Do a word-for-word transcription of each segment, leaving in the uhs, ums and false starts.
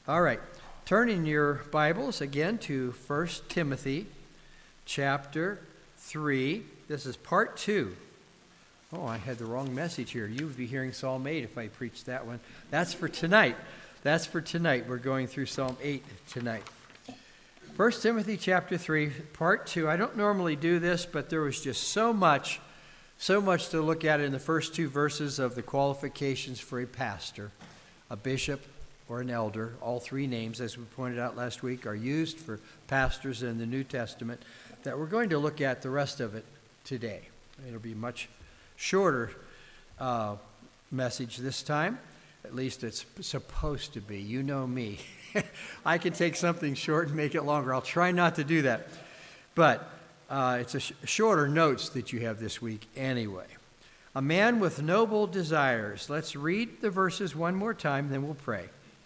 All right. Turning your Bibles again to First Timothy chapter three. This is part two. Oh, I had the wrong message here. You would be hearing Psalm eight if I preached that one. That's for tonight. That's for tonight. We're going through Psalm eight tonight. First Timothy chapter three, part two. I don't normally do this, but there was just so much, so much to look at in the first two verses of the qualifications for a pastor, a bishop, or an elder. All three names, as we pointed out last week, are used for pastors in the New Testament, that we're going to look at the rest of it today. It'll be a much shorter uh, message this time. At least it's supposed to be. You know me. I can take something short and make it longer. I'll try not to do that. But uh, it's a sh- shorter notes that you have this week anyway. A man with noble desires. Let's read the verses one more time, then we'll pray.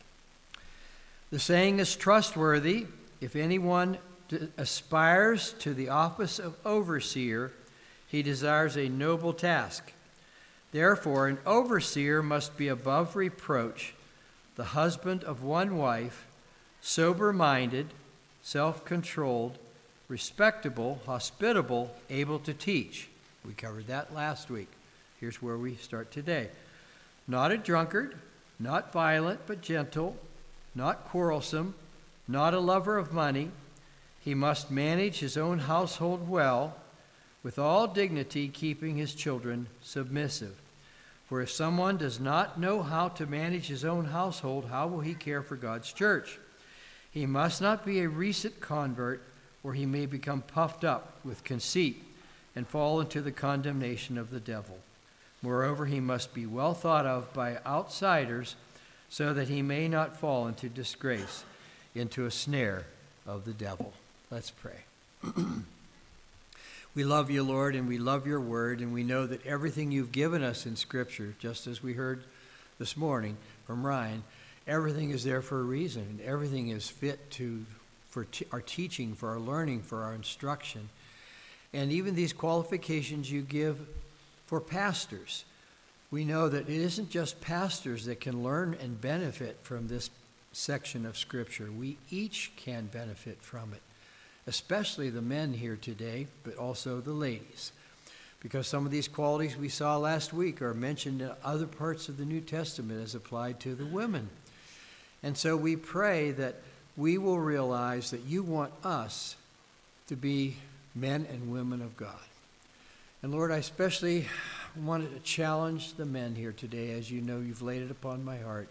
The saying is trustworthy. If anyone d- aspires to the office of overseer, he desires a noble task. Therefore, an overseer must be above reproach, the husband of one wife, sober-minded, self-controlled, respectable, hospitable, able to teach. We covered that last week. Here's where we start today. Not a drunkard, not violent, but gentle, not quarrelsome, not a lover of money. He must manage his own household well, with all dignity, keeping his children submissive. For if someone does not know how to manage his own household, how will he care for God's church? He must not be a recent convert, or he may become puffed up with conceit and fall into the condemnation of the devil. Moreover, he must be well thought of by outsiders, so that he may not fall into disgrace, into a snare of the devil. Let's pray. We love you, Lord, and we love your word, and we know that everything you've given us in Scripture, just as we heard this morning from Ryan, everything is there for a reason, and everything is fit to for t- our teaching, for our learning, for our instruction. And even these qualifications you give for pastors, we know that it isn't just pastors that can learn and benefit from this section of Scripture. We each can benefit from it, especially the men here today, but also the ladies, because some of these qualities we saw last week are mentioned in other parts of the New Testament as applied to the women. And so we pray that we will realize that you want us to be men and women of God. And Lord, I especially wanted to challenge the men here today, as you know you've laid it upon my heart,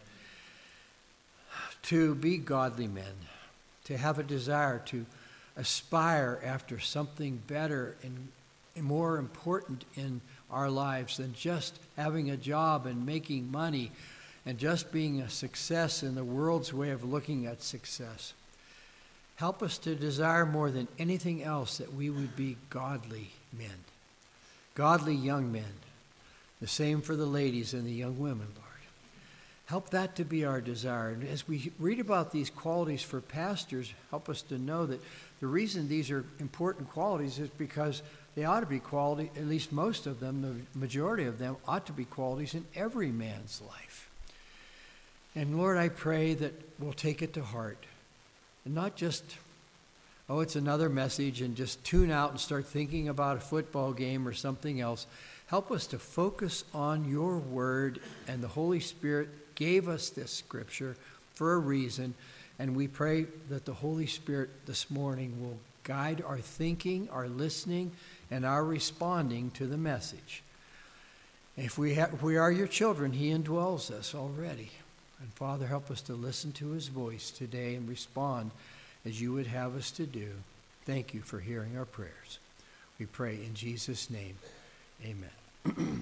to be godly men, to have a desire to aspire after something better and more important in our lives than just having a job and making money and just being a success in the world's way of looking at success. Help us to desire more than anything else that we would be godly men, godly young men. The same for the ladies and the young women, Lord. Help that to be our desire. And as we read about these qualities for pastors, help us to know that the reason these are important qualities is because they ought to be quality, at least most of them, the majority of them, ought to be qualities in every man's life. And Lord, I pray that we'll take it to heart. And not just, oh, it's another message, and just tune out and start thinking about a football game or something else. Help us to focus on your word, and the Holy Spirit gave us this Scripture for a reason, and we pray that the Holy Spirit this morning will guide our thinking, our listening, and our responding to the message. If we, ha- if we are your children, he indwells us already. And Father, help us to listen to his voice today and respond as you would have us to do. Thank you for hearing our prayers. We pray in Jesus' name. Amen.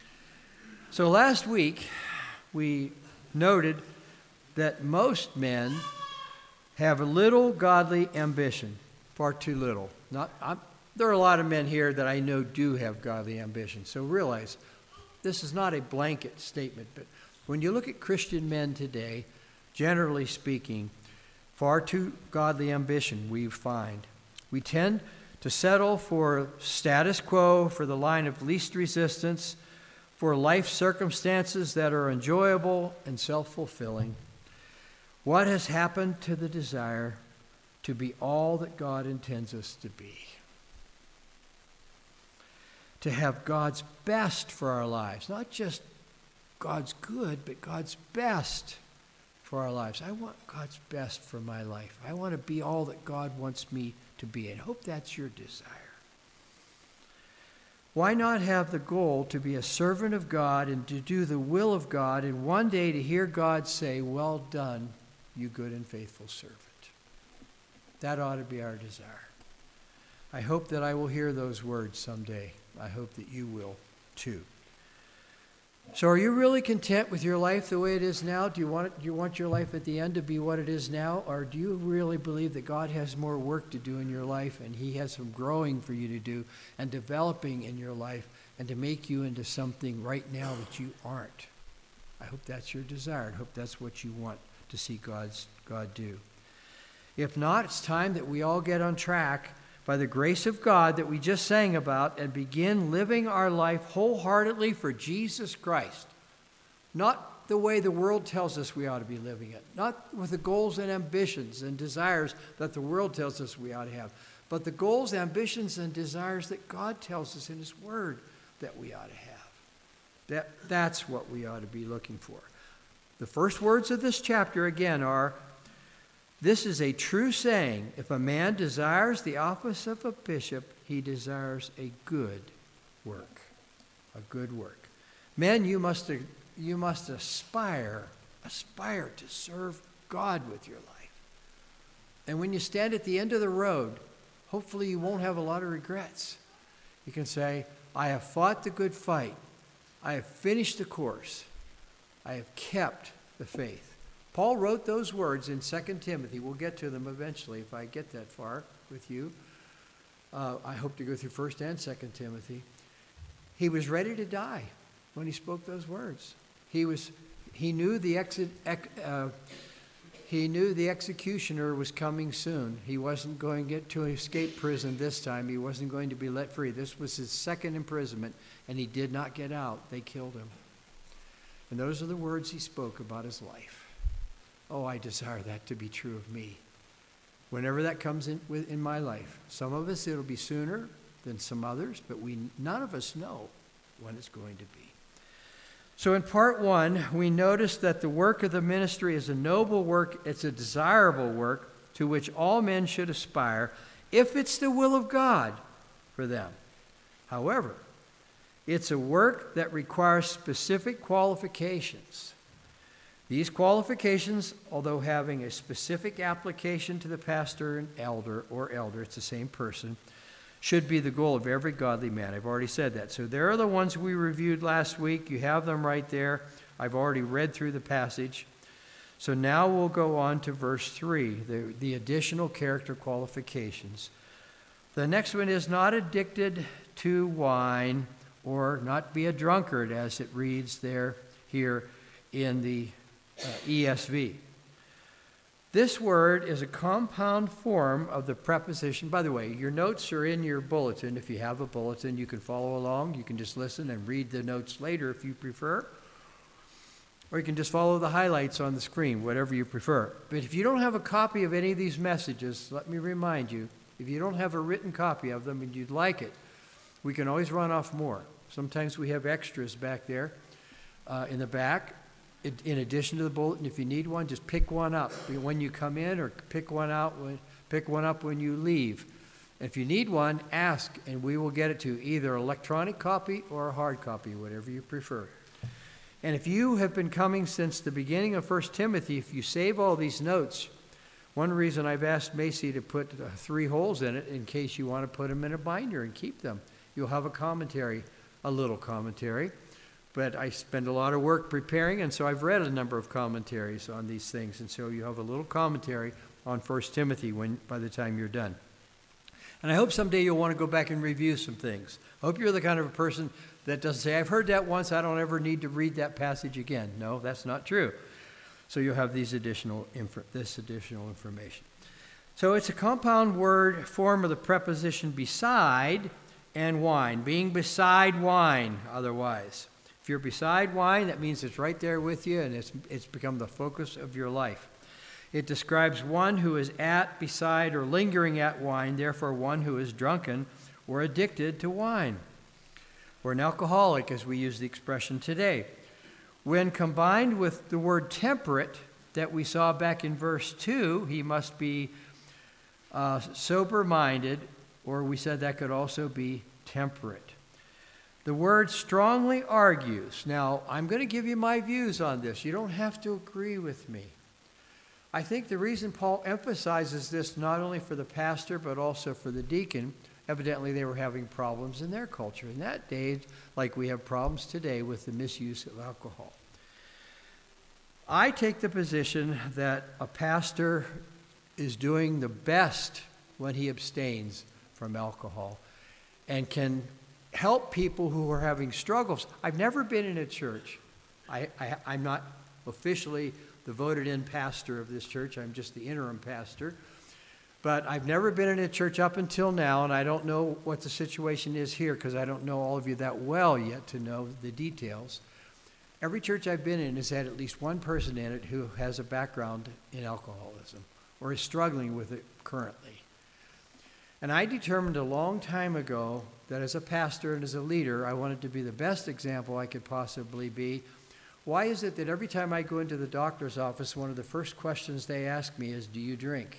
So last week, we noted that most men have a little godly ambition, far too little. Not, I'm, there are a lot of men here that I know do have godly ambition. So realize this is not a blanket statement, but when you look at Christian men today, generally speaking, far too godly ambition we find. We tend to settle for status quo, for the line of least resistance, for life circumstances that are enjoyable and self-fulfilling. What has happened to the desire to be all that God intends us to be? To have God's best for our lives, not just God's good, but God's best for our lives. I want God's best for my life. I want to be all that God wants me to be, and hope that's your desire. Why not have the goal to be a servant of God and to do the will of God, and one day to hear God say, "Well done, you good and faithful servant"? That ought to be our desire. I hope that I will hear those words someday. I hope that you will too. So are you really content with your life the way it is now? Do you want it, do you want your life at the end to be what it is now? Or do you really believe that God has more work to do in your life, and he has some growing for you to do and developing in your life, and to make you into something right now that you aren't? I hope that's your desire. I hope that's what you want to see God's, God do. If not, it's time that we all get on track by the grace of God that we just sang about, and begin living our life wholeheartedly for Jesus Christ. Not the way the world tells us we ought to be living it. Not with the goals and ambitions and desires that the world tells us we ought to have. But the goals, ambitions, and desires that God tells us in his word that we ought to have. That, that's what we ought to be looking for. The first words of this chapter, again, are, "This is a true saying, if a man desires the office of a bishop, he desires a good work." A good work. Men, you must, you must aspire, aspire to serve God with your life. And when you stand at the end of the road, hopefully you won't have a lot of regrets. You can say, "I have fought the good fight. I have finished the course. I have kept the faith." Paul wrote those words in Second Timothy. We'll get to them eventually if I get that far with you. Uh, I hope to go through First and Second Timothy. He was ready to die when he spoke those words. He was. He knew the exit. Uh, he knew the executioner was coming soon. He wasn't going to get to escape prison this time. He wasn't going to be let free. This was his second imprisonment, and he did not get out. They killed him. And those are the words he spoke about his life. Oh, I desire that to be true of me. Whenever that comes in in my life. Some of us, it'll be sooner than some others, but we none of us know when it's going to be. So in part one, we noticed that the work of the ministry is a noble work. It's a desirable work to which all men should aspire, if it's the will of God for them. However, it's a work that requires specific qualifications. These qualifications, although having a specific application to the pastor and elder or elder, it's the same person, should be the goal of every godly man. I've already said that. So there are the ones we reviewed last week. You have them right there. I've already read through the passage. So now we'll go on to verse three, the, the additional character qualifications. The next one is not addicted to wine, or not be a drunkard, as it reads there here in the Uh, E S V. This word is a compound form of the preposition. By the way, your notes are in your bulletin. If you have a bulletin, you can follow along. You can just listen and read the notes later if you prefer. Or you can just follow the highlights on the screen, whatever you prefer. But if you don't have a copy of any of these messages, let me remind you, if you don't have a written copy of them and you'd like it, we can always run off more. Sometimes we have extras back there uh, in the back. In addition to the bulletin, if you need one, just pick one up when you come in, or pick one out when pick one up when you leave. If you need one, ask, and we will get it to you, either electronic copy or a hard copy, whatever you prefer. And if you have been coming since the beginning of First Timothy, if you save all these notes, one reason I've asked Macy to put uh, three holes in it, in case you want to put them in a binder and keep them. You'll have a commentary, a little commentary. But I spend a lot of work preparing, and so I've read a number of commentaries on these things. And so you have a little commentary on First Timothy when, by the time you're done. And I hope someday you'll want to go back and review some things. I hope you're the kind of a person that doesn't say, "I've heard that once, I don't ever need to read that passage again." No, that's not true. So you'll have these additional inf- this additional information. So it's a compound word form of the preposition beside and wine, being beside wine otherwise. If you're beside wine, that means it's right there with you, and it's it's become the focus of your life. It describes one who is at, beside, or lingering at wine, therefore one who is drunken or addicted to wine, or an alcoholic, as we use the expression today. When combined with the word temperate that we saw back in verse two, he must be uh, sober-minded, or we said that could also be temperate. The word strongly argues. Now, I'm going to give you my views on this. You don't have to agree with me. I think the reason Paul emphasizes this not only for the pastor but also for the deacon, evidently they were having problems in their culture in that day, like we have problems today with the misuse of alcohol. I take the position that a pastor is doing the best when he abstains from alcohol and can help people who are having struggles. I've never been in a church. I, I, I'm not officially the voted-in pastor of this church. I'm just the interim pastor. But I've never been in a church up until now, and I don't know what the situation is here because I don't know all of you that well yet to know the details. Every church I've been in has had at least one person in it who has a background in alcoholism or is struggling with it currently. And I determined a long time ago that as a pastor and as a leader, I wanted to be the best example I could possibly be. Why is it that every time I go into the doctor's office, one of the first questions they ask me is, do you drink?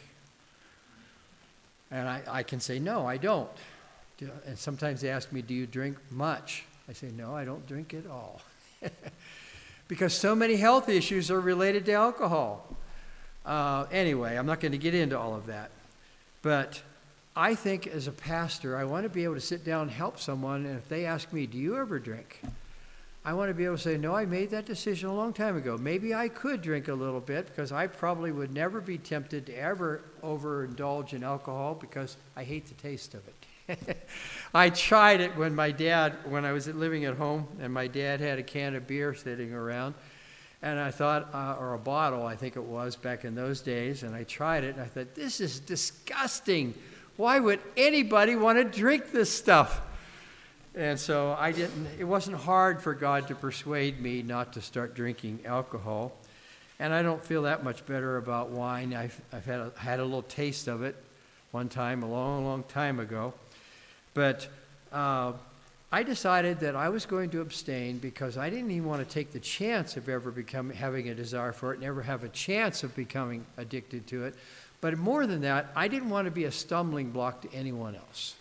And I, I can say, no, I don't. And sometimes they ask me, do you drink much? I say, no, I don't drink at all. Because so many health issues are related to alcohol. Uh, anyway, I'm not going to get into all of that. But I think as a pastor, I want to be able to sit down and help someone, and if they ask me, do you ever drink? I want to be able to say, no, I made that decision a long time ago. Maybe I could drink a little bit because I probably would never be tempted to ever overindulge in alcohol because I hate the taste of it. I tried it when my dad, when I was living at home, and my dad had a can of beer sitting around, and I thought, uh, or a bottle, I think it was, back in those days, and I tried it, and I thought, this is disgusting. Why would anybody want to drink this stuff? And so I didn't, it wasn't hard for God to persuade me not to start drinking alcohol. And I don't feel that much better about wine. I've, I've had, a, had a little taste of it one time, a long, long time ago. But uh, I decided that I was going to abstain because I didn't even want to take the chance of ever becoming, having a desire for it and ever have a chance of becoming addicted to it. But more than that, I didn't want to be a stumbling block to anyone else.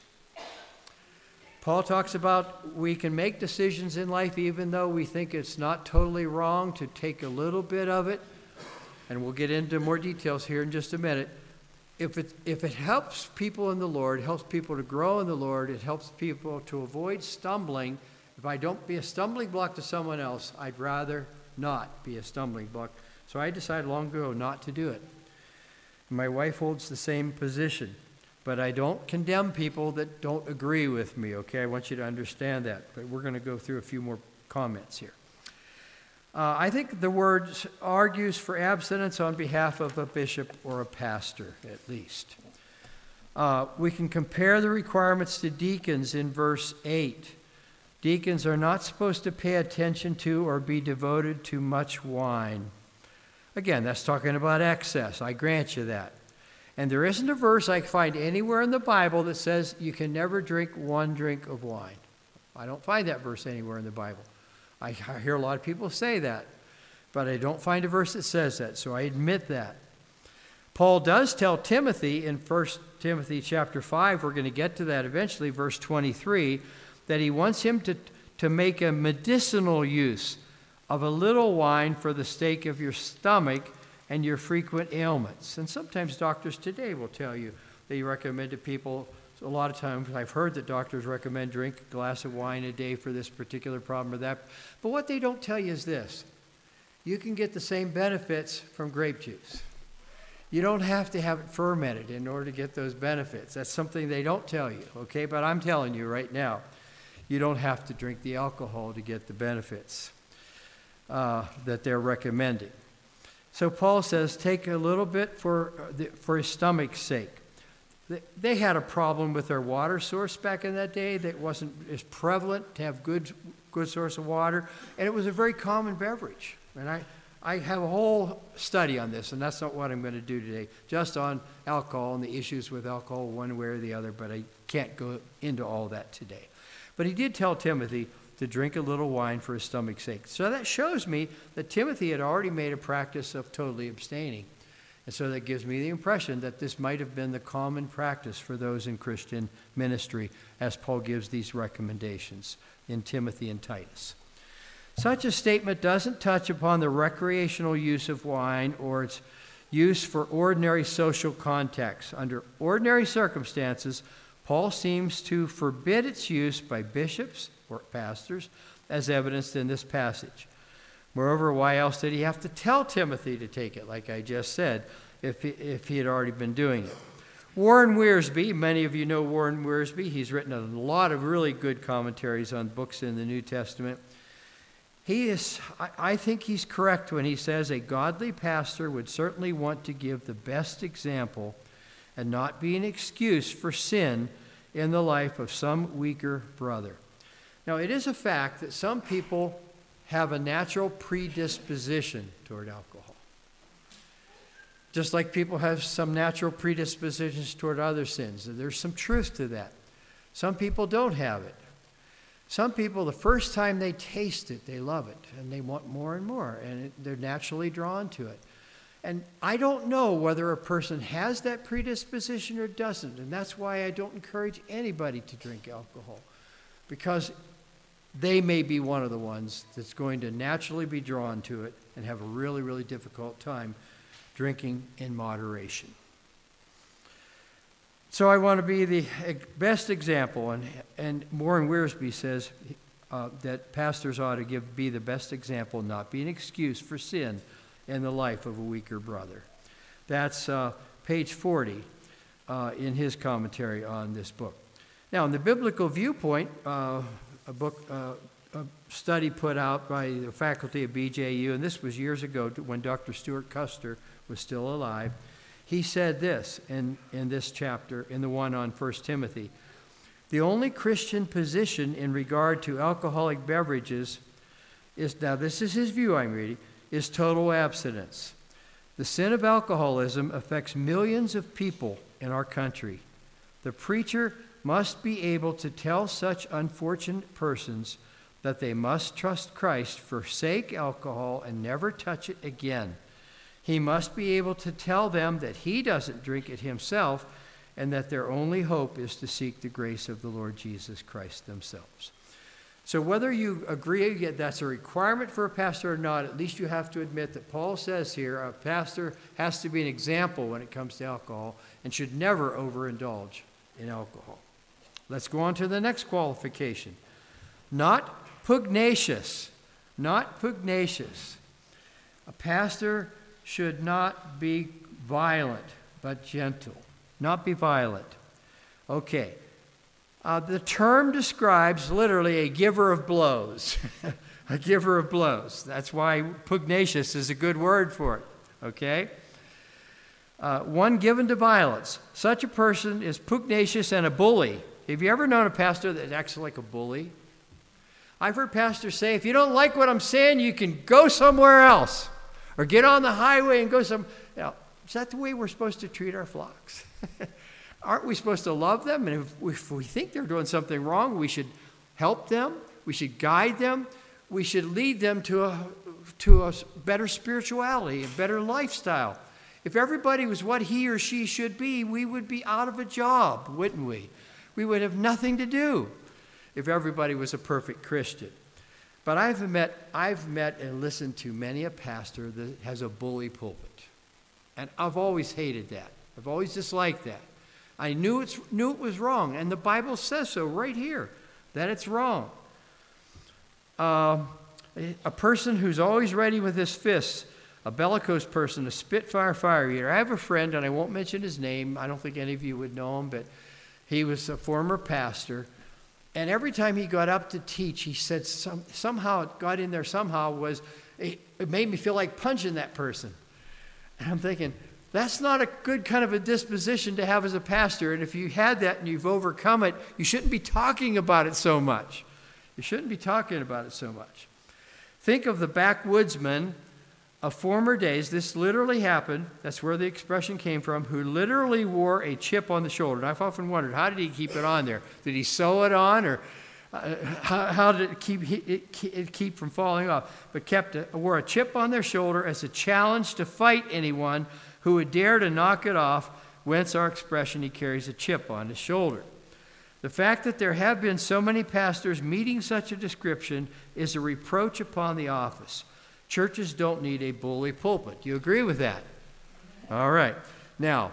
Paul talks about we can make decisions in life even though we think it's not totally wrong to take a little bit of it. And we'll get into more details here in just a minute. If it, if it helps people in the Lord, helps people to grow in the Lord, it helps people to avoid stumbling. If I don't be a stumbling block to someone else, I'd rather not be a stumbling block. So I decided long ago not to do it. My wife holds the same position. But I don't condemn people that don't agree with me, okay? I want you to understand that. But we're going to go through a few more comments here. Uh, I think the word argues for abstinence on behalf of a bishop or a pastor, at least. Uh, we can compare the requirements to deacons in verse eight. Deacons are not supposed to pay attention to or be devoted to much wine. Again, that's talking about excess. I grant you that. And there isn't a verse I find anywhere in the Bible that says you can never drink one drink of wine. I don't find that verse anywhere in the Bible. I hear a lot of people say that, but I don't find a verse that says that, so I admit that. Paul does tell Timothy in First Timothy chapter five, we're going to get to that eventually, verse twenty-three, that he wants him to, to make a medicinal use of a little wine for the sake of your stomach and your frequent ailments. And sometimes doctors today will tell you, they recommend to people, a lot of times I've heard that doctors recommend drink a glass of wine a day for this particular problem or that. But what they don't tell you is this. You can get the same benefits from grape juice. You don't have to have it fermented in order to get those benefits. That's something they don't tell you, okay? But I'm telling you right now, you don't have to drink the alcohol to get the benefits uh, that they're recommending. So Paul says, take a little bit for, for his stomach's sake. They had a problem with their water source back in that day that wasn't as prevalent to have good, good source of water, and it was a very common beverage. And I, I have a whole study on this, and that's not what I'm going to do today, just on alcohol and the issues with alcohol one way or the other, but I can't go into all that today. But he did tell Timothy to drink a little wine for his stomach's sake. So that shows me that Timothy had already made a practice of totally abstaining. And so that gives me the impression that this might have been the common practice for those in Christian ministry, as Paul gives these recommendations in Timothy and Titus. Such a statement doesn't touch upon the recreational use of wine or its use for ordinary social contexts. Under ordinary circumstances, Paul seems to forbid its use by bishops or pastors, as evidenced in this passage. Moreover, why else did he have to tell Timothy to take it, like I just said, if he, if he had already been doing it? Warren Wiersbe, many of you know Warren Wiersbe. He's written a lot of really good commentaries on books in the New Testament. He is, I, I think he's correct when he says a godly pastor would certainly want to give the best example and not be an excuse for sin in the life of some weaker brother. Now, it is a fact that some people have a natural predisposition toward alcohol. Just like people have some natural predispositions toward other sins. There's some truth to that. Some people don't have it. Some people, the first time they taste it, they love it, and they want more and more, and it, they're naturally drawn to it. And I don't know whether a person has that predisposition or doesn't, and that's why I don't encourage anybody to drink alcohol, because they may be one of the ones that's going to naturally be drawn to it and have a really, really difficult time drinking in moderation. So I want to be the best example, and, and Warren Wiersbe says uh, that pastors ought to give be the best example, not be an excuse for sin in the life of a weaker brother. That's uh, page forty uh, in his commentary on this book. Now, in the biblical viewpoint, uh, a book, uh, a study put out by the faculty of B J U, and this was years ago when Doctor Stuart Custer was still alive. He said this in, in this chapter, in the one on First Timothy. The only Christian position in regard to alcoholic beverages is, now this is his view I'm reading, is total abstinence. The sin of alcoholism affects millions of people in our country. The preacher must be able to tell such unfortunate persons that they must trust Christ, forsake alcohol, and never touch it again. He must be able to tell them that he doesn't drink it himself and that their only hope is to seek the grace of the Lord Jesus Christ themselves. So whether you agree that that's a requirement for a pastor or not, at least you have to admit that Paul says here a pastor has to be an example when it comes to alcohol and should never overindulge in alcohol. Let's go on to the next qualification. Not pugnacious. Not pugnacious. A pastor should not be violent, but gentle. Not be violent. Okay. Uh, the term describes literally a giver of blows. A giver of blows. That's why pugnacious is a good word for it. Okay? Uh, one given to violence. Such a person is pugnacious and a bully. Have you ever known a pastor that acts like a bully? I've heard pastors say, if you don't like what I'm saying, you can go somewhere else. Or get on the highway and go some. You know, is that the way we're supposed to treat our flocks? Aren't we supposed to love them? And if, if we think they're doing something wrong, we should help them. We should guide them. We should lead them to a to a better spirituality, a better lifestyle. If everybody was what he or she should be, we would be out of a job, wouldn't we? We would have nothing to do if everybody was a perfect Christian. But I've met, I've met and listened to many a pastor that has a bully pulpit. And I've always hated that. I've always disliked that. I knew, it's, knew it was wrong, and the Bible says so right here, that it's wrong. Uh, a person who's always ready with his fists, a bellicose person, a spitfire fire eater. I have a friend, and I won't mention his name. I don't think any of you would know him, but he was a former pastor. And every time he got up to teach, he said some, somehow it got in there somehow was, it, it made me feel like punching that person. And I'm thinking, that's not a good kind of a disposition to have as a pastor. And if you had that and you've overcome it, you shouldn't be talking about it so much. You shouldn't be talking about it so much. Think of the backwoodsman of former days, this literally happened, that's where the expression came from, who literally wore a chip on the shoulder. And I've often wondered, how did he keep it on there? Did he sew it on, or uh, how, how did it keep, it, it keep from falling off? But kept it, wore a chip on their shoulder as a challenge to fight anyone who would dare to knock it off, whence our expression, he carries a chip on his shoulder. The fact that there have been so many pastors meeting such a description is a reproach upon the office. Churches don't need a bully pulpit. Do you agree with that? All right. Now,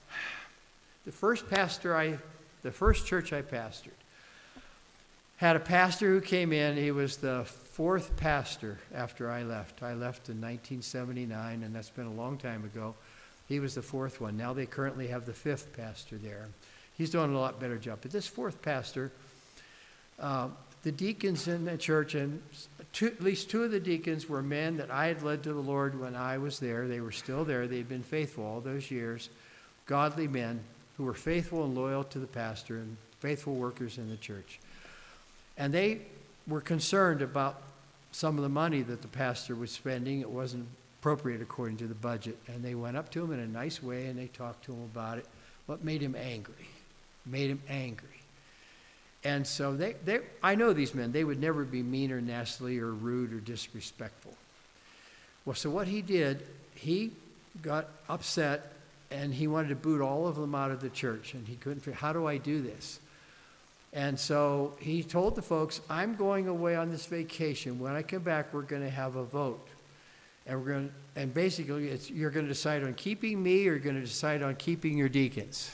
the first pastor I, the first church I pastored, had a pastor who came in. He was the fourth pastor after I left. I left in nineteen seventy-nine, and that's been a long time ago. He was the fourth one. Now they currently have the fifth pastor there. He's doing a lot better job. But this fourth pastor, uh, the deacons in the church, and two, at least two of the deacons were men that I had led to the Lord when I was there. They were still there. They had been faithful all those years. Godly men who were faithful and loyal to the pastor and faithful workers in the church. And they were concerned about some of the money that the pastor was spending. It wasn't appropriate according to the budget. And they went up to him in a nice way and they talked to him about it. What made him angry? Made him angry. And so they, they, I know these men, they would never be mean or nasty or rude or disrespectful. Well, so what he did, he got upset and he wanted to boot all of them out of the church. And he couldn't figure, how do I do this? And so he told the folks, I'm going away on this vacation. When I come back, we're going to have a vote. And we're going to, and basically it's, you're going to decide on keeping me or you're going to decide on keeping your deacons.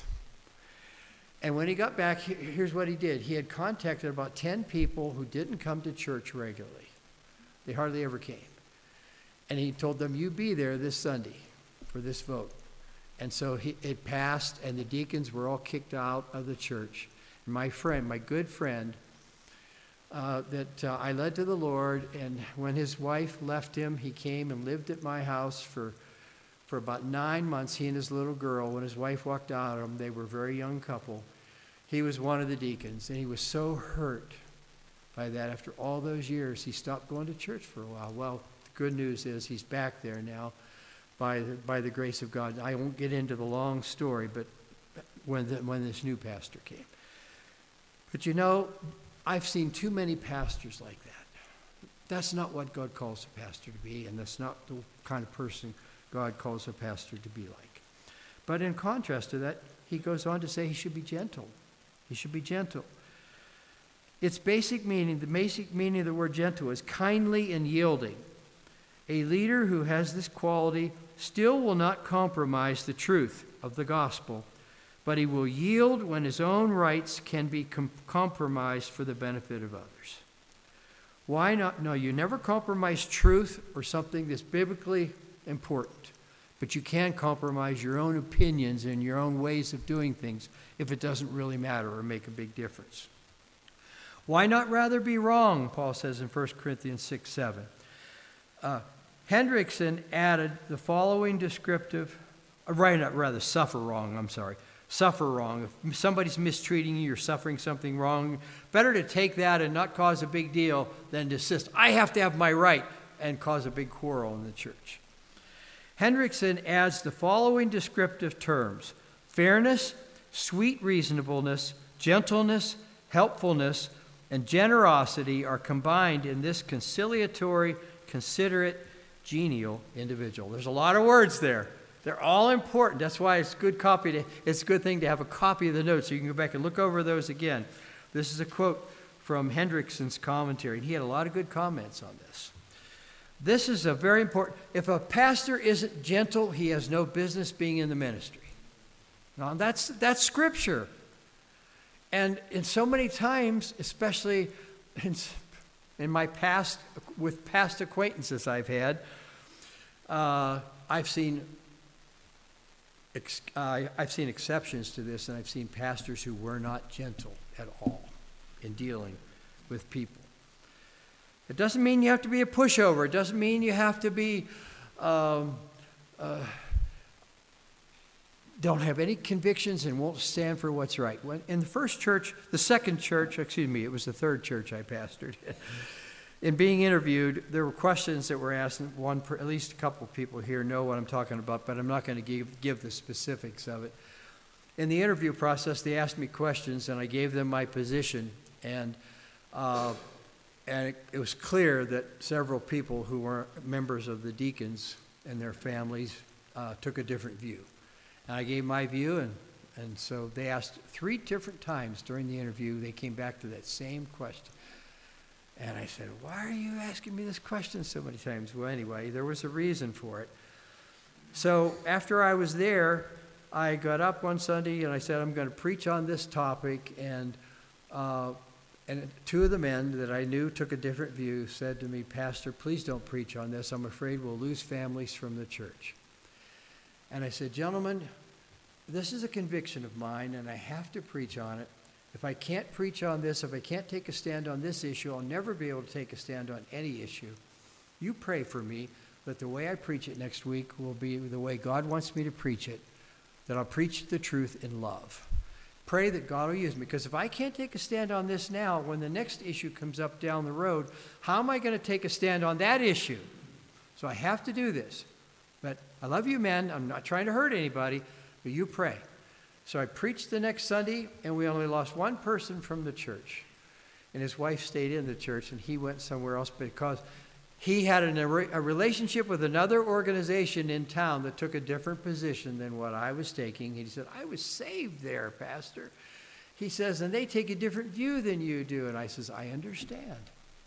And when he got back, here's what he did. He had contacted about ten people who didn't come to church regularly. They hardly ever came. And he told them, you be there this Sunday for this vote. And so he, it passed, and the deacons were all kicked out of the church. And my friend, my good friend, uh, that uh, I led to the Lord, and when his wife left him, he came and lived at my house for For about nine months, he and his little girl, when his wife walked out of him, they were a very young couple. He was one of the deacons, and he was so hurt by that. After all those years, he stopped going to church for a while. Well, the good news is he's back there now by the, by the grace of God. I won't get into the long story, but when, the, when this new pastor came. But you know, I've seen too many pastors like that. That's not what God calls a pastor to be, and that's not the kind of person God calls a pastor to be like. But in contrast to that, he goes on to say he should be gentle. He should be gentle. Its basic meaning, the basic meaning of the word gentle is kindly and yielding. A leader who has this quality still will not compromise the truth of the gospel, but he will yield when his own rights can be com- compromised for the benefit of others. Why not? No, you never compromise truth or something that's biblically important, but you can compromise your own opinions and your own ways of doing things if it doesn't really matter or make a big difference. Why not rather be wrong, Paul says in First Corinthians six seven. Uh, Hendrickson added the following descriptive, uh, right, not rather suffer wrong, I'm sorry, suffer wrong. If somebody's mistreating you, you're suffering something wrong, better to take that and not cause a big deal than to insist, I have to have my right, and cause a big quarrel in the church. Hendrickson adds the following descriptive terms: fairness, sweet reasonableness, gentleness, helpfulness, and generosity are combined in this conciliatory, considerate, genial individual. There's a lot of words there. They're all important. That's why it's good copy to, it's a good thing to have a copy of the notes so you can go back and look over those again. This is a quote from Hendrickson's commentary. He had a lot of good comments on this. This is a very important. If a pastor isn't gentle, he has no business being in the ministry. Now, that's that's scripture. And in so many times, especially in, in my past, with past acquaintances I've had, uh, I've seen ex, uh, I've seen exceptions to this, and I've seen pastors who were not gentle at all in dealing with people. It doesn't mean you have to be a pushover. It doesn't mean you have to be, um, uh, don't have any convictions and won't stand for what's right. When in the first church, the second church, excuse me, it was the third church I pastored. in being interviewed, there were questions that were asked, and one, at least a couple of people here know what I'm talking about, but I'm not going to give, give the specifics of it. In the interview process, they asked me questions, and I gave them my position, and uh, and it, it was clear that several people who weren't members of the deacons and their families uh, took a different view. And I gave my view, and, and so they asked three different times during the interview, they came back to that same question. And I said, why are you asking me this question so many times? Well, anyway, there was a reason for it. So after I was there, I got up one Sunday and I said, I'm going to preach on this topic. And uh, and two of the men that I knew took a different view said to me, Pastor, please don't preach on this. I'm afraid we'll lose families from the church. And I said, gentlemen, this is a conviction of mine, and I have to preach on it. If I can't preach on this, if I can't take a stand on this issue, I'll never be able to take a stand on any issue. You pray for me that the way I preach it next week will be the way God wants me to preach it, that I'll preach the truth in love. Pray that God will use me, because if I can't take a stand on this now, when the next issue comes up down the road, how am I going to take a stand on that issue? So I have to do this. But I love you, men. I'm not trying to hurt anybody, but you pray. So I preached the next Sunday, and we only lost one person from the church. And his wife stayed in the church, and he went somewhere else because he had an, a relationship with another organization in town that took a different position than what I was taking. He said, I was saved there, Pastor. He says, and they take a different view than you do. And I says, I understand.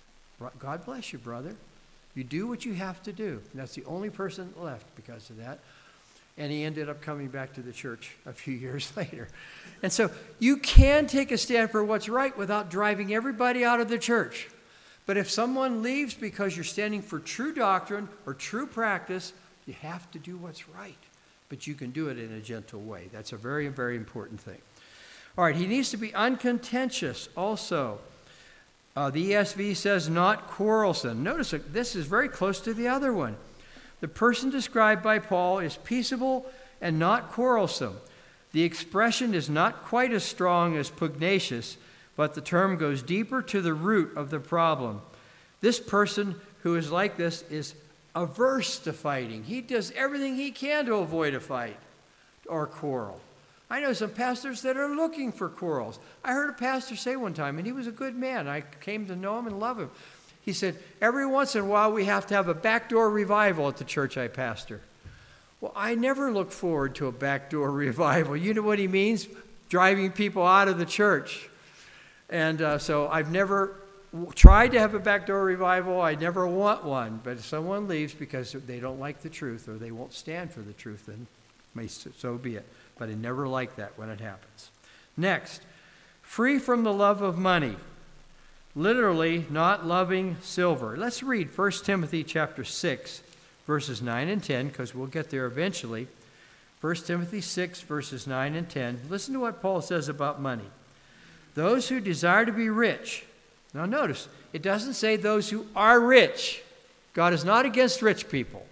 God bless you, brother. You do what you have to do. And that's the only person left because of that. And he ended up coming back to the church a few years later. And so you can take a stand for what's right without driving everybody out of the church. But if someone leaves because you're standing for true doctrine or true practice, you have to do what's right. But you can do it in a gentle way. That's a very, very important thing. All right, he needs to be uncontentious also. Uh, the E S V says not quarrelsome. Notice that this is very close to the other one. The person described by Paul is peaceable and not quarrelsome. The expression is not quite as strong as pugnacious, but the term goes deeper to the root of the problem. This person who is like this is averse to fighting. He does everything he can to avoid a fight or quarrel. I know some pastors that are looking for quarrels. I heard a pastor say one time, and he was a good man. I came to know him and love him. He said, every once in a while we have to have a backdoor revival at the church I pastor. Well, I never look forward to a backdoor revival. You know what he means? Driving people out of the church. And uh, so I've never w- tried to have a backdoor revival. I never want one. But if someone leaves because they don't like the truth or they won't stand for the truth, then may so be it. But I never like that when it happens. Next, free from the love of money. Literally, not loving silver. Let's read First Timothy chapter six, verses nine and ten, because we'll get there eventually. First Timothy six, verses nine and ten. Listen to what Paul says about money. Those who desire to be rich. Now notice, it doesn't say those who are rich. God is not against rich people.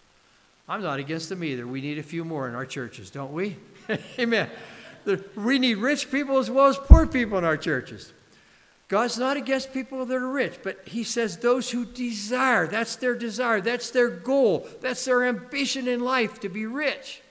I'm not against them either. We need a few more in our churches, don't we? Amen. We need rich people as well as poor people in our churches. God's not against people that are rich, but he says those who desire, that's their desire, that's their goal, that's their ambition in life, to be rich.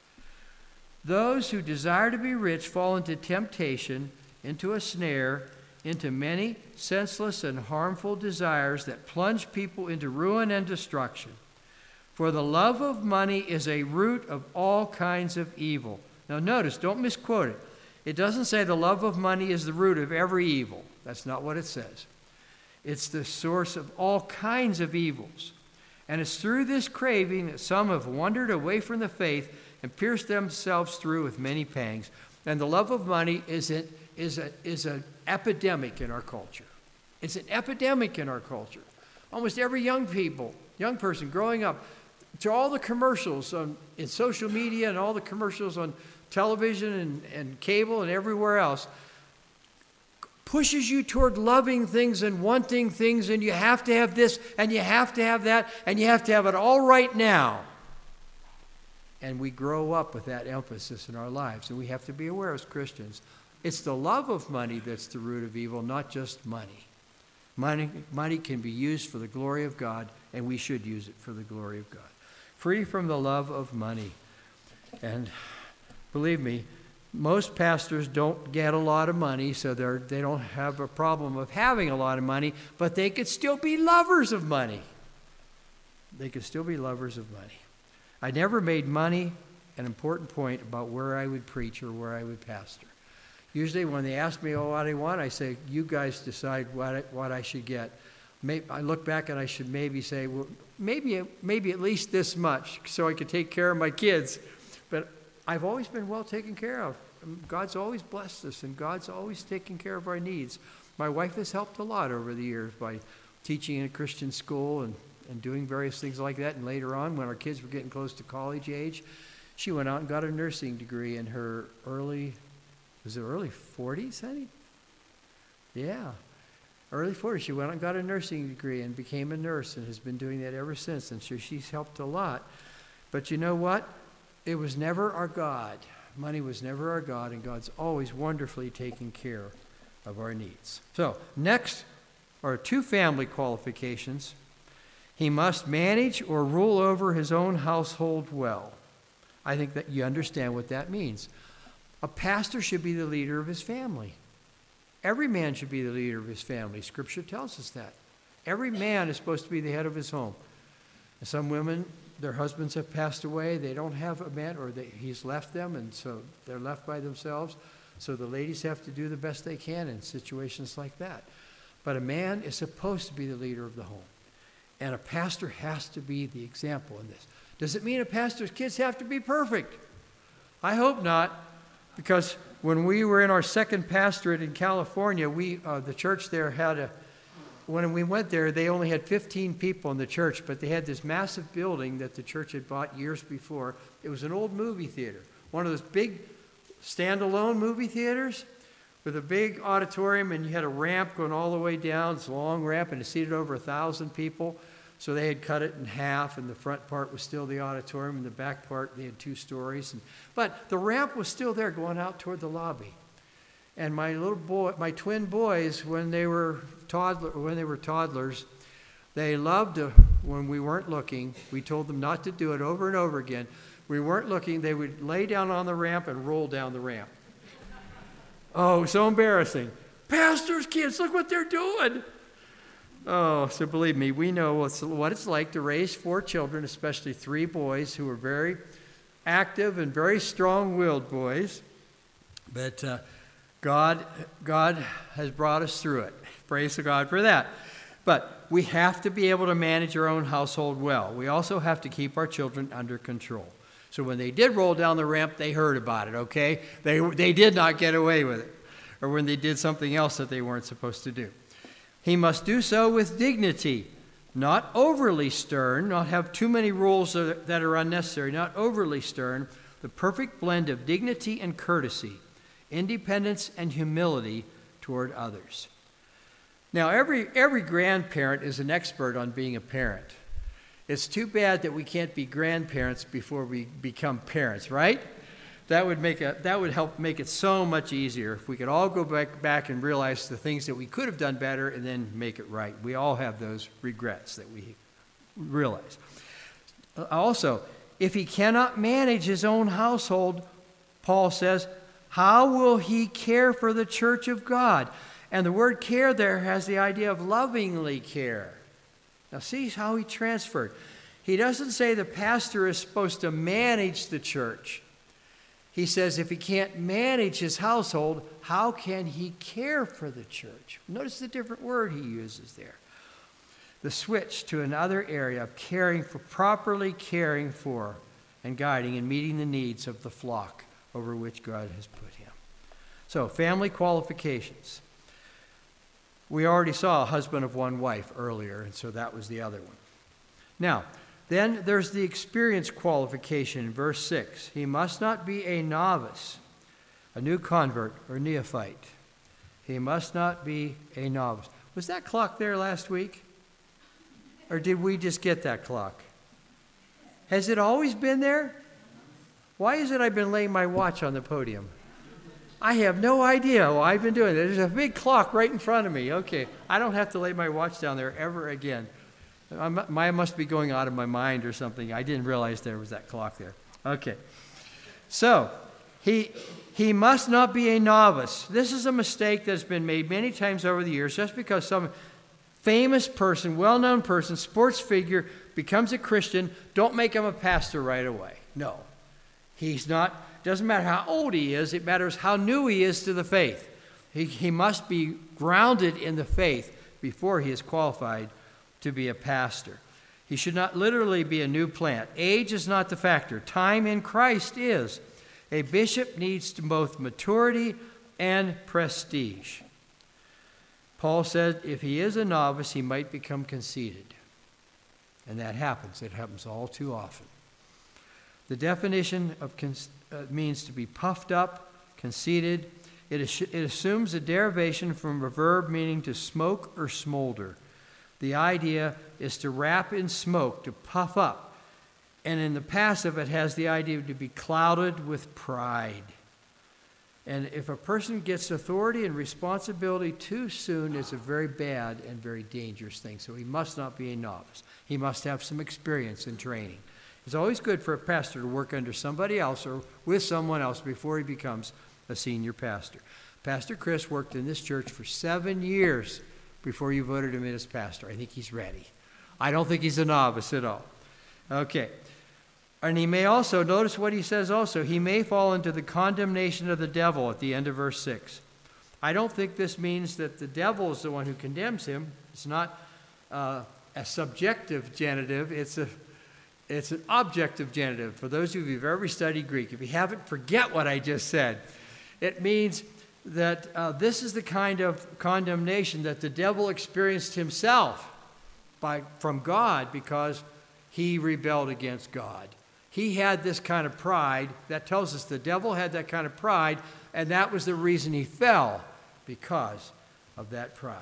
Those who desire to be rich fall into temptation, into a snare, into many senseless and harmful desires that plunge people into ruin and destruction. For the love of money is a root of all kinds of evil. Now notice, don't misquote it. It doesn't say the love of money is the root of every evil. That's not what it says. It's the source of all kinds of evils. And it's through this craving that some have wandered away from the faith and pierced themselves through with many pangs. And the love of money is an, is a, is an epidemic in our culture. It's an epidemic in our culture. Almost every young people, young person growing up, to all the commercials on, in social media and all the commercials on television and, and cable and everywhere else, pushes you toward loving things and wanting things, and you have to have this, and you have to have that, and you have to have it all right now. And we grow up with that emphasis in our lives, and we have to be aware as Christians. It's the love of money that's the root of evil, not just money. Money, money can be used for the glory of God, and we should use it for the glory of God. Free from the love of money. And believe me, most pastors don't get a lot of money, so they're, they don't have a problem of having a lot of money, but they could still be lovers of money. They could still be lovers of money. I never made money an important point about where I would preach or where I would pastor. Usually when they ask me, oh, what I want, I say, you guys decide what I, what I should get. Maybe, I look back and I should maybe say, well, maybe, maybe at least this much so I could take care of my kids. But I've always been well taken care of. God's always blessed us, and God's always taken care of our needs. My wife has helped a lot over the years by teaching in a Christian school and, and doing various things like that. And later on, when our kids were getting close to college age, she went out and got a nursing degree in her early, was it early forties, honey? Yeah, early forties. She went out and got a nursing degree and became a nurse and has been doing that ever since. And so she's helped a lot. But you know what? It was never our God. Money was never our God, and God's always wonderfully taking care of our needs. So, next are two family qualifications. He must manage or rule over his own household well. I think that you understand what that means. A pastor should be the leader of his family. Every man should be the leader of his family. Scripture tells us that. Every man is supposed to be the head of his home. And some women, their husbands have passed away. They don't have a man, or they, he's left them, and so they're left by themselves. So the ladies have to do the best they can in situations like that. But a man is supposed to be the leader of the home. And a pastor has to be the example in this. Does it mean a pastor's kids have to be perfect? I hope not, because when we were in our second pastorate in California, we uh, the church there had a, when we went there, they only had fifteen people in the church, but they had this massive building that the church had bought years before. It was an old movie theater, one of those big standalone movie theaters with a big auditorium, and you had a ramp going all the way down. It's a long ramp, and it seated over a thousand people. So they had cut it in half, and the front part was still the auditorium, and the back part, they had two stories. And, but the ramp was still there going out toward the lobby. And my little boy, my twin boys, when they were toddler, when they were toddlers, they loved to, when we weren't looking, we told them not to do it over and over again. We weren't looking, they would lay down on the ramp and roll down the ramp. Oh, so embarrassing. Pastors' kids, look what they're doing. Oh, so believe me, we know what's, what it's like to raise four children, especially three boys who are very active and very strong-willed boys. But uh, God, God has brought us through it. Praise God for that. But we have to be able to manage our own household well. We also have to keep our children under control. So when they did roll down the ramp, they heard about it, okay? They, they did not get away with it. Or when they did something else that they weren't supposed to do. He must do so with dignity, not overly stern, not have too many rules that are unnecessary, not overly stern, the perfect blend of dignity and courtesy, independence and humility toward others. Now, every, every grandparent is an expert on being a parent. It's too bad that we can't be grandparents before we become parents, right? That would make a, that would help make it so much easier if we could all go back, back and realize the things that we could have done better and then make it right. We all have those regrets that we realize. Also, if he cannot manage his own household, Paul says, how will he care for the church of God? And the word care there has the idea of lovingly care. Now see how he transferred. He doesn't say the pastor is supposed to manage the church. He says if he can't manage his household, how can he care for the church? Notice the different word he uses there. The switch to another area of caring for, properly caring for and guiding and meeting the needs of the flock over which God has put him. So, family qualifications. We already saw a husband of one wife earlier, and so that was the other one. Now, then there's the experience qualification in verse six. He must not be a novice, a new convert, or neophyte. He must not be a novice. Was that clock there last week? Or did we just get that clock? Has it always been there? Why is it I've been laying my watch on the podium? I have no idea what I've been doing. There's a big clock right in front of me. Okay, I don't have to lay my watch down there ever again. I must be going out of my mind or something. I didn't realize there was that clock there. Okay. So, he, he must not be a novice. This is a mistake that's been made many times over the years. Just because some famous person, well-known person, sports figure becomes a Christian, don't make him a pastor right away. No. He's not, doesn't matter how old he is, it matters how new he is to the faith. He, he must be grounded in the faith before he is qualified to be a pastor. He should not literally be a new plant. Age is not the factor. Time in Christ is. A bishop needs both maturity and prestige. Paul said if he is a novice, he might become conceited. And that happens. It happens all too often. The definition of con- uh, means to be puffed up, conceited. It, is, it assumes a derivation from a verb meaning to smoke or smolder. The idea is to wrap in smoke, to puff up. And in the passive, it has the idea to be clouded with pride. And if a person gets authority and responsibility too soon, it's a very bad and very dangerous thing. So he must not be a novice. He must have some experience and training. It's always good for a pastor to work under somebody else or with someone else before he becomes a senior pastor. Pastor Chris worked in this church for seven years before you voted him in as pastor. I think he's ready. I don't think he's a novice at all. Okay. And he may also, notice what he says also, he may fall into the condemnation of the devil at the end of verse six. I don't think this means that the devil is the one who condemns him. It's not uh, a subjective genitive. It's a it's an objective genitive. For those of you who've ever studied Greek, if you haven't, forget what I just said. It means that uh, this is the kind of condemnation that the devil experienced himself by, from God because he rebelled against God. He had this kind of pride. That tells us the devil had that kind of pride, and that was the reason he fell, because of that pride.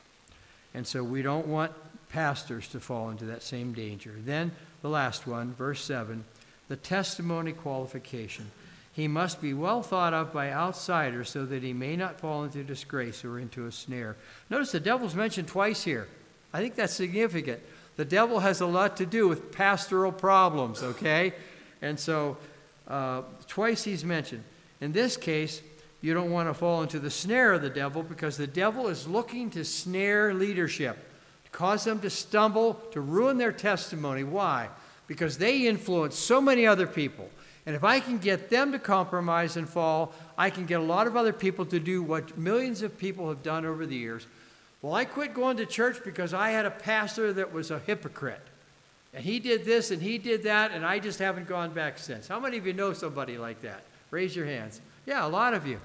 And so we don't want pastors to fall into that same danger. Then the last one, verse seven, the testimony qualification. He must be well thought of by outsiders so that he may not fall into disgrace or into a snare. Notice the devil's mentioned twice here. I think that's significant. The devil has a lot to do with pastoral problems, okay? And so uh, twice he's mentioned. In this case, you don't want to fall into the snare of the devil because the devil is looking to snare leadership, to cause them to stumble, to ruin their testimony. Why? Because they influence so many other people. And if I can get them to compromise and fall, I can get a lot of other people to do what millions of people have done over the years. Well, I quit going to church because I had a pastor that was a hypocrite. And he did this and he did that, and I just haven't gone back since. How many of you know somebody like that? Raise your hands. Yeah, a lot of you.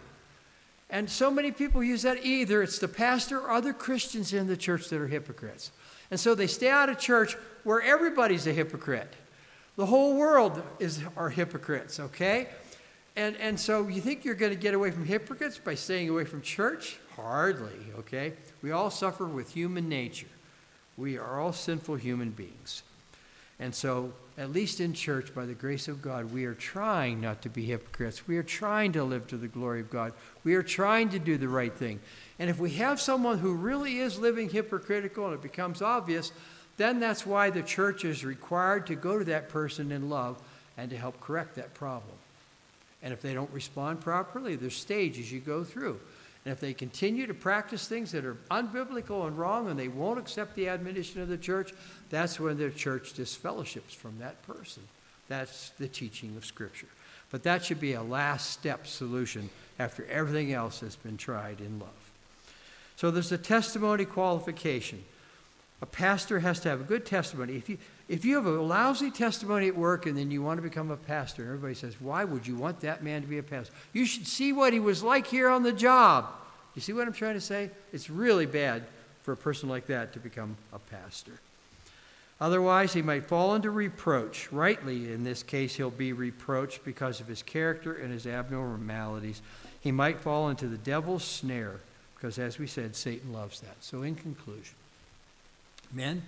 And so many people use that. Either it's the pastor or other Christians in the church that are hypocrites. And so they stay out of church where everybody's a hypocrite. The whole world is are hypocrites, okay? And and so you think you're going to get away from hypocrites by staying away from church? Hardly, okay? We all suffer with human nature. We are all sinful human beings. And so, at least in church, by the grace of God, we are trying not to be hypocrites. We are trying to live to the glory of God. We are trying to do the right thing. And if we have someone who really is living hypocritical and it becomes obvious, then that's why the church is required to go to that person in love and to help correct that problem. And if they don't respond properly, there's stages you go through. And if they continue to practice things that are unbiblical and wrong and they won't accept the admonition of the church, that's when the church disfellowships from that person. That's the teaching of Scripture. But that should be a last step solution after everything else has been tried in love. So there's a testimony qualification. A pastor has to have a good testimony. If you if you have a lousy testimony at work and then you want to become a pastor, and everybody says, why would you want that man to be a pastor? You should see what he was like here on the job. You see what I'm trying to say? It's really bad for a person like that to become a pastor. Otherwise, he might fall into reproach. Rightly, in this case, he'll be reproached because of his character and his abnormalities. He might fall into the devil's snare because, as we said, Satan loves that. So in conclusion, men,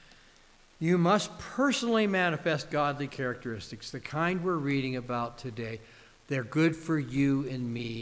you must personally manifest godly characteristics, the kind we're reading about today. They're good for you and me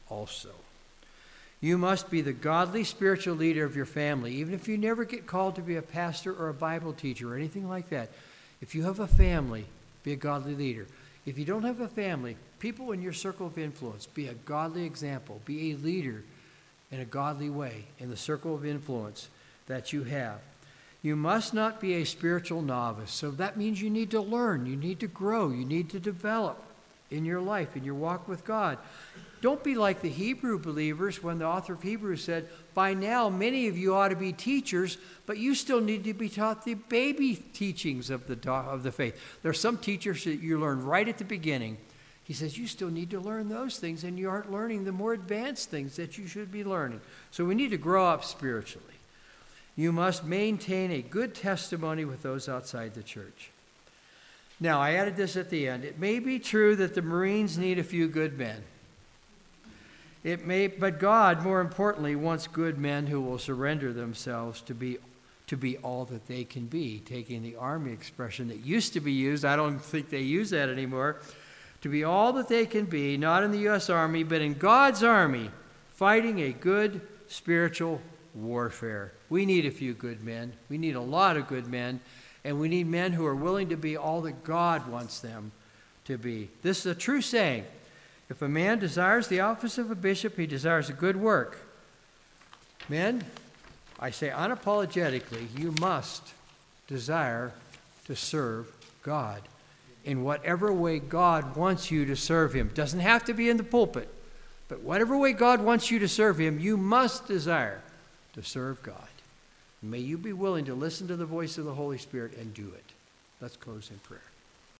also. You must be the godly spiritual leader of your family, even if you never get called to be a pastor or a Bible teacher or anything like that. If you have a family, be a godly leader. If you don't have a family, people in your circle of influence, be a godly example. Be a leader in a godly way in the circle of influence that you have. You must not be a spiritual novice. So that means you need to learn, you need to grow, you need to develop in your life, in your walk with God. Don't be like the Hebrew believers when the author of Hebrews said, by now many of you ought to be teachers, but you still need to be taught the baby teachings of the, of the faith. There are some teachers that you learn right at the beginning. He says you still need to learn those things, and you aren't learning the more advanced things that you should be learning. So we need to grow up spiritually. You must maintain a good testimony with those outside the church. Now, I added this at the end. It may be true that the Marines need a few good men. It may, but God, more importantly, wants good men who will surrender themselves to be to be all that they can be, taking the Army expression that used to be used. I don't think they use that anymore. To be all that they can be, not in the U S Army, but in God's army, fighting a good spiritual warfare. We need a few good men. We need a lot of good men, and we need men who are willing to be all that God wants them to be. This is a true saying. If a man desires the office of a bishop, he desires a good work. Men, I say unapologetically, you must desire to serve God in whatever way God wants you to serve him. Doesn't have to be in the pulpit, but whatever way God wants you to serve him, you must desire to serve God. May you be willing to listen to the voice of the Holy Spirit and do it. Let's close in prayer.